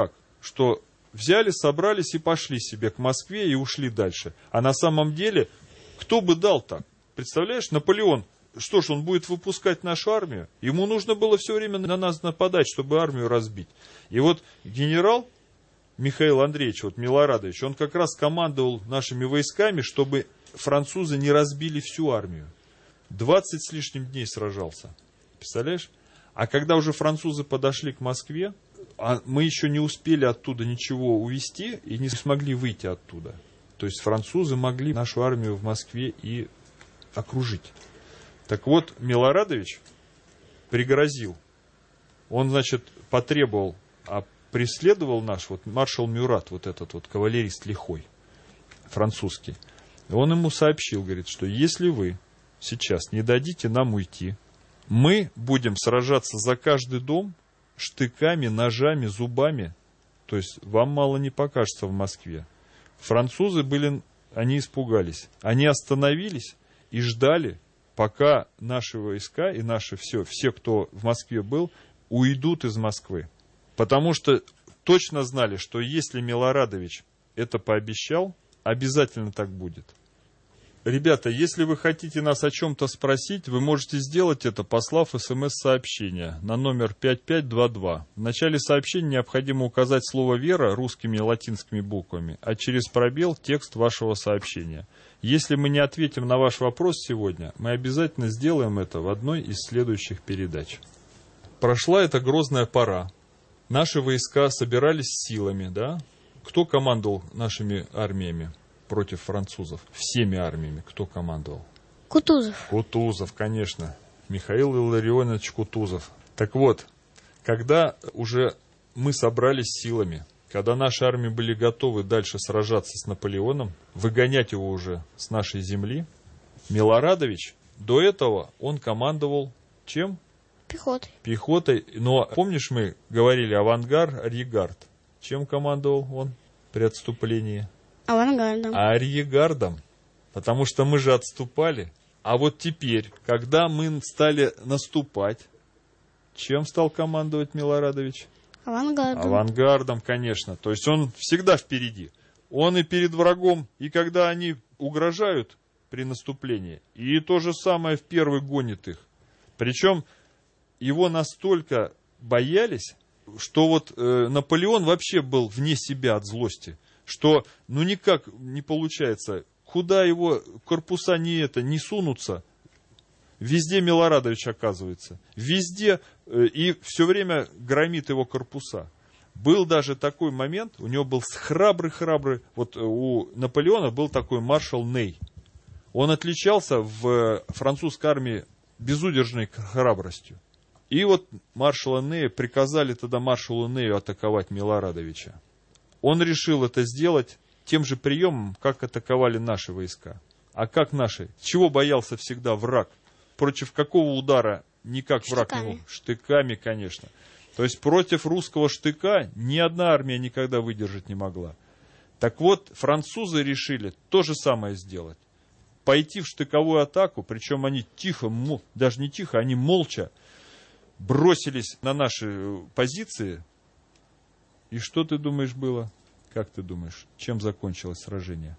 взяли, собрались и пошли себе к Москве и ушли дальше. А на самом деле, кто бы дал так? Представляешь, Наполеон, что ж, он будет выпускать нашу армию? Ему нужно было все время на нас нападать, чтобы армию разбить. И вот генерал Михаил Андреевич, вот Милорадович, он как раз командовал нашими войсками, чтобы французы не разбили всю армию. 20 с лишним дней сражался. Представляешь? А когда уже французы подошли к Москве, мы еще не успели оттуда ничего увезти и не смогли выйти оттуда. То есть французы могли нашу армию в Москве и окружить. Так вот, Милорадович пригрозил. Он, значит, потребовал, преследовал маршал Мюрат, вот этот вот кавалерист лихой, французский. Он ему сообщил, говорит, что если вы сейчас не дадите нам уйти, мы будем сражаться за каждый дом штыками, ножами, зубами. То есть вам мало не покажется в Москве. Французы они испугались. Они остановились и ждали, пока наши войска и все, кто в Москве был, уйдут из Москвы. Потому что точно знали, что если Милорадович это пообещал, обязательно так будет. Ребята, если вы хотите нас о чем-то спросить, вы можете сделать это, послав СМС-сообщение на номер 5522. В начале сообщения необходимо указать слово «вера» русскими и латинскими буквами, а через пробел текст вашего сообщения. Если мы не ответим на ваш вопрос сегодня, мы обязательно сделаем это в одной из следующих передач. Прошла эта грозная пора. Наши войска собирались силами, да? Кто командовал нашими армиями против французов? Всеми армиями кто командовал? Кутузов. Кутузов, конечно. Михаил Илларионович Кутузов. Так вот, когда уже мы собрались силами, когда наши армии были готовы дальше сражаться с Наполеоном, выгонять его уже с нашей земли, Милорадович, до этого он командовал чем? Пехотой. Пехотой. Но помнишь, мы говорили авангард, арьегард. Чем командовал он при отступлении? Авангардом. Арьегардом. Потому что мы же отступали. А вот теперь, когда мы стали наступать, чем стал командовать Милорадович? Авангардом. Авангардом, конечно. То есть он всегда впереди. Он и перед врагом, и когда они угрожают при наступлении, и то же самое в первый гонит их. Причем его настолько боялись, что вот Наполеон вообще был вне себя от злости, что ну никак не получается, куда его корпуса не сунутся, везде Милорадович оказывается, везде, и все время громит его корпуса. Был даже такой момент, у него был храбрый, вот у Наполеона был такой маршал Ней. Он отличался в французской армии безудержной храбростью. И вот маршала Нея приказали тогда маршалу Нею атаковать Милорадовича. Он решил это сделать тем же приемом, как атаковали наши войска. А как наши? Чего боялся всегда враг? Против какого удара никак враг не мог? Штыками, конечно. То есть против русского штыка ни одна армия никогда выдержать не могла. Так вот, французы решили то же самое сделать. Пойти в штыковую атаку, причем они тихо, даже не тихо, они молча бросились на наши позиции. И что ты думаешь было? Как ты думаешь, чем закончилось сражение?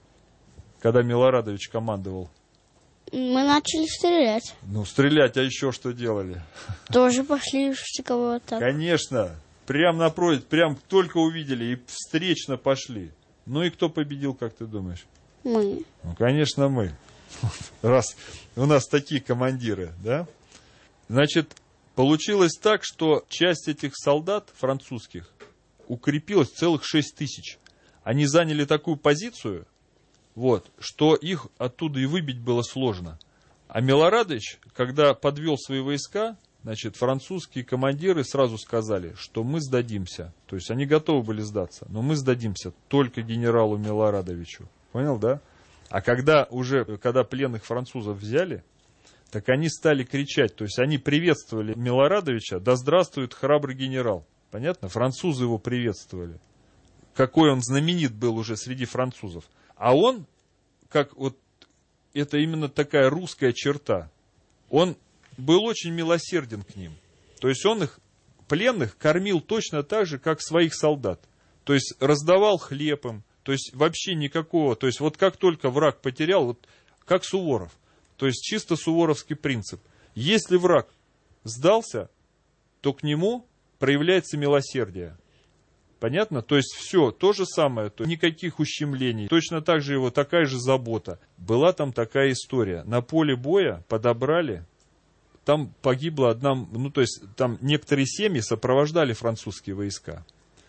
Когда Милорадович командовал? Мы начали стрелять. Ну, стрелять, а еще что делали? Тоже пошли в штыковую атаку. Конечно. Прям напротив, прям только увидели и встречно пошли. Ну и кто победил, как ты думаешь? Мы. Ну, конечно, мы. Раз у нас такие командиры, да? Значит, получилось так, что часть этих солдат французских укрепилась, целых 6 тысяч. Они заняли такую позицию, вот, что их оттуда и выбить было сложно. А Милорадович, когда подвел свои войска, значит, французские командиры сразу сказали, что мы сдадимся. То есть они готовы были сдаться, но мы сдадимся только генералу Милорадовичу. Понял, да? А когда пленных французов взяли, так они стали кричать, то есть они приветствовали Милорадовича: да здравствует храбрый генерал. Понятно? Французы его приветствовали. Какой он знаменит был уже среди французов. А он, как вот, это именно такая русская черта, он был очень милосерден к ним. То есть он их, пленных, кормил точно так же, как своих солдат. То есть раздавал хлеб им, то есть вообще никакого, то есть вот как только враг потерял, вот как Суворов. То есть чисто суворовский принцип. Если враг сдался, то к нему проявляется милосердие. Понятно? То есть все то же самое, то никаких ущемлений. Точно так же его такая же забота. Была там такая история. На поле боя подобрали, там погибла одна, ну то есть там некоторые семьи сопровождали французские войска.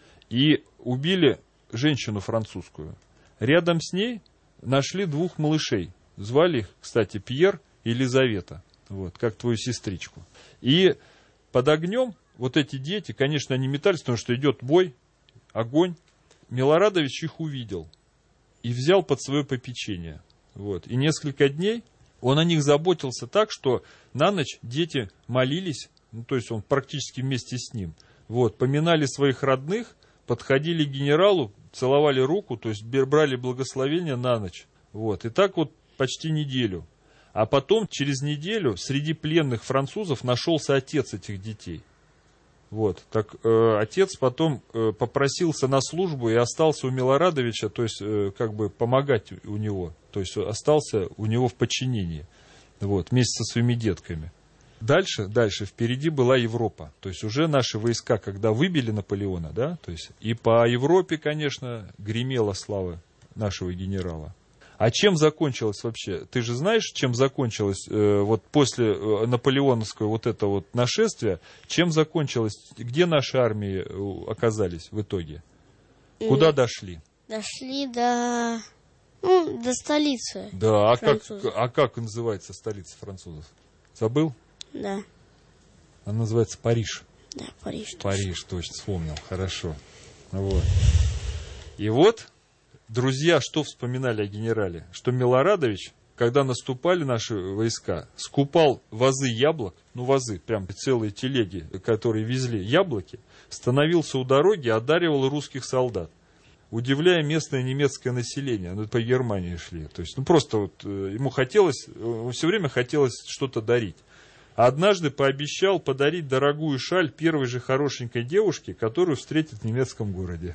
И убили женщину французскую. Рядом с ней нашли 2 малышей. Звали их, кстати, Пьер и Елизавета. Вот, как твою сестричку. И под огнем вот эти дети, конечно, они метались, потому что идет бой, огонь. Милорадович их увидел и взял под свое попечение. Вот. И несколько дней он о них заботился так, что на ночь дети молились, ну, то есть он практически вместе с ним. Вот, поминали своих родных, подходили к генералу, целовали руку, то есть брали благословение на ночь. Вот. И так вот почти неделю. А потом, через неделю, среди пленных французов нашелся отец этих детей. Вот. Так отец потом попросился на службу и остался у Милорадовича, то есть как бы помогать у него. То есть остался у него в подчинении. Вот, вместе со своими детками. Дальше впереди была Европа. То есть уже наши войска, когда выбили Наполеона, да, то есть и по Европе, конечно, гремела слава нашего генерала. А чем закончилось вообще? Ты же знаешь, чем закончилось вот после наполеоновского вот это вот нашествия? Чем закончилось? Где наши армии оказались в итоге? Куда дошли? Дошли до столицы. Да, а как называется столица французов? Забыл? Да. Она называется Париж. Да, Париж. Париж, точно, вспомнил, хорошо. Вот. И вот, друзья, что вспоминали о генерале? Что Милорадович, когда наступали наши войска, скупал вазы яблок, вазы, прям целые телеги, которые везли яблоки, становился у дороги, одаривал русских солдат, удивляя местное немецкое население. По Германии шли. То есть, просто вот ему все время хотелось что-то дарить. А однажды пообещал подарить дорогую шаль первой же хорошенькой девушке, которую встретит в немецком городе.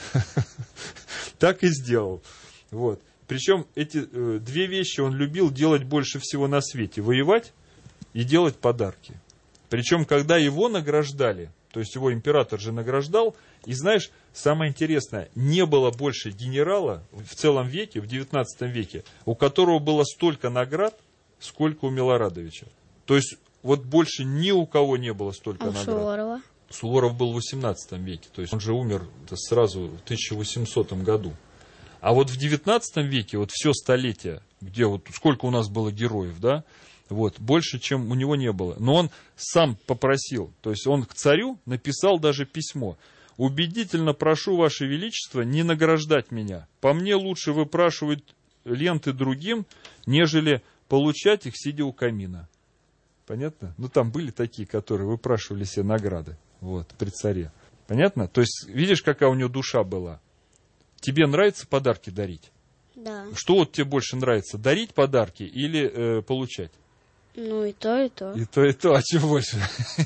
Так и сделал. Вот. Причем эти две вещи он любил делать больше всего на свете. Воевать и делать подарки. Причем, когда его награждали, то есть его император же награждал, и знаешь, самое интересное, не было больше генерала в целом веке, в 19 веке, у которого было столько наград, сколько у Милорадовича. То есть, вот больше ни у кого не было столько наград. Суворова? Суворов был в 18 веке, то есть он же умер сразу в 1800 году. А вот в 19 веке, вот все столетие, где вот сколько у нас было героев, да, вот, больше, чем у него не было. Но он сам попросил, то есть он к царю написал даже письмо. «Убедительно прошу, Ваше Величество, не награждать меня. По мне лучше выпрашивать ленты другим, нежели получать их, сидя у камина». Понятно? Там были такие, которые выпрашивали себе награды, вот, при царе. Понятно? То есть, видишь, какая у него душа была? Тебе нравится подарки дарить? Да. Что вот тебе больше нравится, дарить подарки или получать? И то, и то. И то, а чего больше?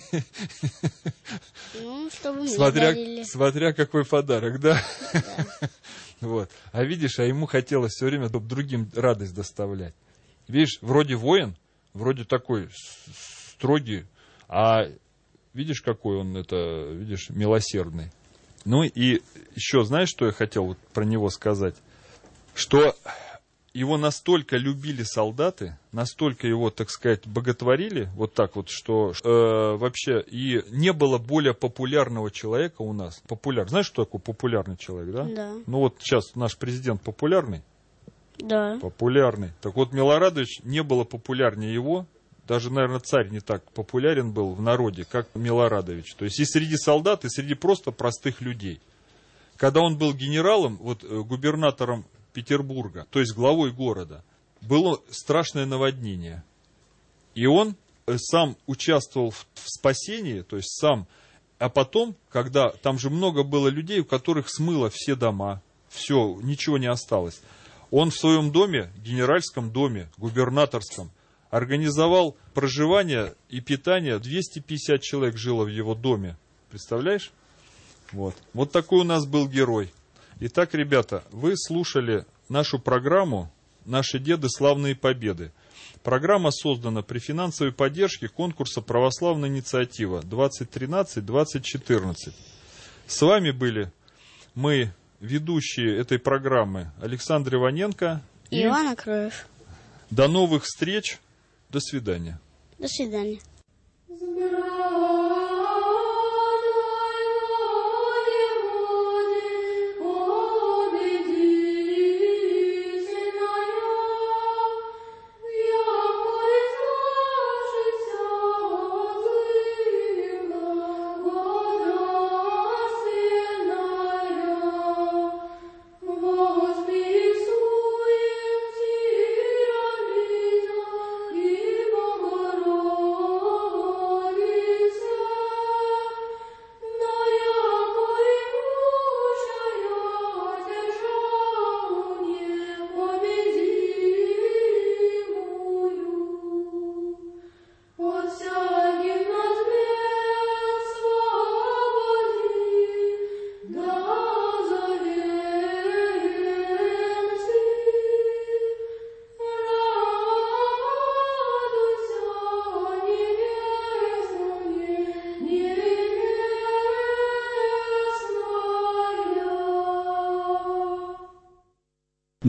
Чтобы мне дарили. Смотря какой подарок, да? Вот. А видишь, ему хотелось все время другим радость доставлять. Видишь, вроде воин, вроде такой строгий, а видишь, какой он милосердный. И еще, знаешь, что я хотел про него сказать? Что его настолько любили солдаты, настолько его, так сказать, боготворили, вот так вот, что вообще и не было более популярного человека у нас. Знаешь, что такое популярный человек, да? Да. Вот сейчас наш президент популярный. Да. Популярный. Так вот, Милорадович не было популярнее его. Даже, наверное, царь не так популярен был в народе, как Милорадович. То есть и среди солдат, и среди просто простых людей. Когда он был генералом, губернатором Петербурга, то есть главой города, было страшное наводнение. И он сам участвовал в спасении, то есть сам. А потом, когда там же много было людей, у которых смыло все дома, все, ничего не осталось. Он в своем доме, генеральском доме, губернаторском, организовал проживание и питание. 250 человек жило в его доме. Представляешь? Вот такой у нас был герой. Итак, ребята, вы слушали нашу программу «Наши деды. Славные победы». Программа создана при финансовой поддержке конкурса «Православная инициатива» 2013-2014. С вами были мы, ведущие этой программы, Александр Иваненко и Иван Акроев. До новых встреч. До свидания. До свидания.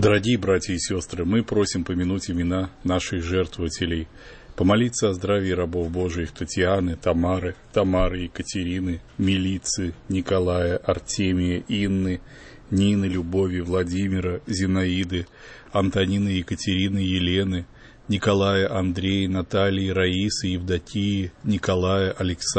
Дорогие братья и сестры, мы просим помянуть имена наших жертвователей, помолиться о здравии рабов Божиих Татьяны, Тамары, Екатерины, Милицы, Николая, Артемия, Инны, Нины, Любови, Владимира, Зинаиды, Антонины, Екатерины, Елены, Николая, Андрея, Натальи, Раисы, Евдокии, Николая,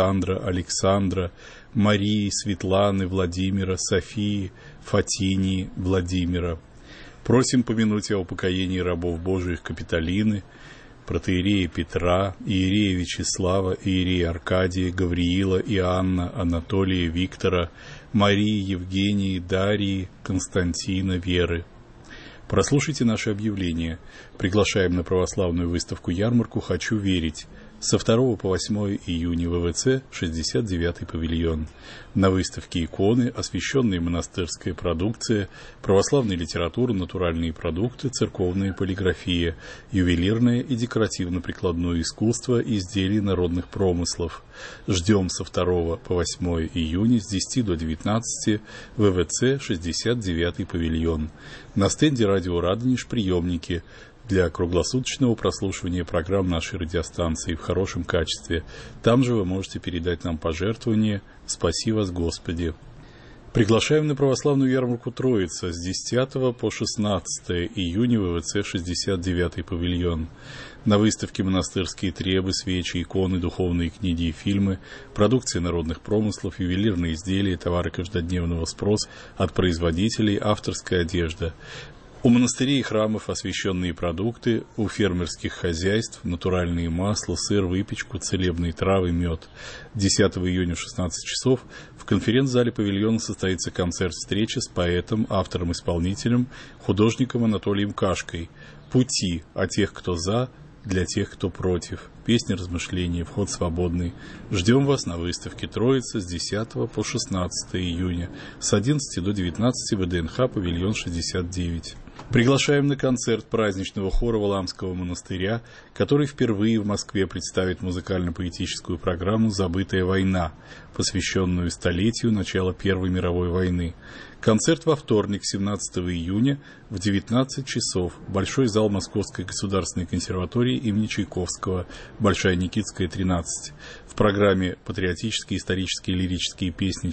Александра, Марии, Светланы, Владимира, Софии, Фатинии, Владимира. Просим помянуть о упокоении рабов Божиих Капитолины, протоиерея Петра, иерея Вячеслава, иерея Аркадия, Гавриила, Иоанна, Анатолия, Виктора, Марии, Евгении, Дарьи, Константина, Веры. Прослушайте наше объявление. Приглашаем на православную выставку-ярмарку «Хочу верить» со 2 по 8 июня ВВЦ 69-й павильон. На выставке иконы, освященная монастырская продукция, православная литература, натуральные продукты, церковная полиграфия, ювелирное и декоративно-прикладное искусство и изделия народных промыслов. Ждем со 2 по 8 июня с 10 до 19 ВВЦ 69-й павильон. На стенде радио «Радонеж» приемники для круглосуточного прослушивания программ нашей радиостанции в хорошем качестве. Там же вы можете передать нам пожертвования. Спаси вас, Господи! Приглашаем на православную ярмарку Троица с 10 по 16 июня ВВЦ 69-й павильон. На выставке монастырские требы, свечи, иконы, духовные книги и фильмы, продукция народных промыслов, ювелирные изделия, товары каждодневного спроса от производителей, авторская одежда. У монастырей и храмов освященные продукты, у фермерских хозяйств натуральные масла, сыр, выпечку, целебные травы, мед. 10 июня в 16 часов в конференц-зале павильона состоится концерт-встреча с поэтом, автором-исполнителем, художником Анатолием Кашкой. «Пути о тех, кто за, для тех, кто против». Песни, размышления, вход свободный. Ждем вас на выставке Троица с 10 по 16 июня с 11 до 19 ВДНХ, павильон 69. Приглашаем на концерт праздничного хора Валаамского монастыря, который впервые в Москве представит музыкально-поэтическую программу «Забытая война», посвященную столетию начала Первой мировой войны. Концерт во вторник, 17 июня, в 19 часов. Большой зал Московской государственной консерватории имени Чайковского, Большая Никитская, 13. В программе патриотические, исторические, лирические песни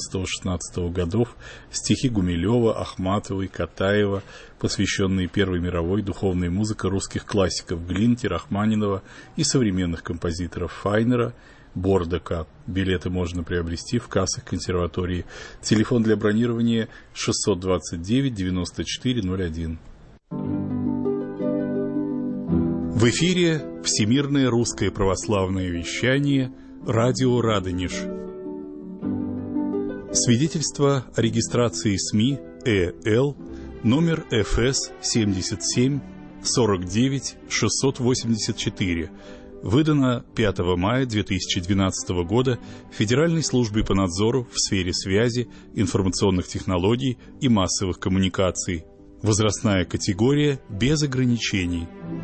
14-16 годов, стихи Гумилева, Ахматовой, Катаева, посвященные Первой мировой, духовная музыка русских классиков Глинки, Рахманинова и современных композиторов Файнера, Бордака. Билеты можно приобрести в кассах консерватории. Телефон для бронирования 629-94-01. В эфире Всемирное русское православное вещание «Радио Радонеж». Свидетельство о регистрации СМИ ЭЛ номер ФС 77 49 684. Выдано 5 мая 2012 года Федеральной службой по надзору в сфере связи, информационных технологий и массовых коммуникаций. Возрастная категория без ограничений.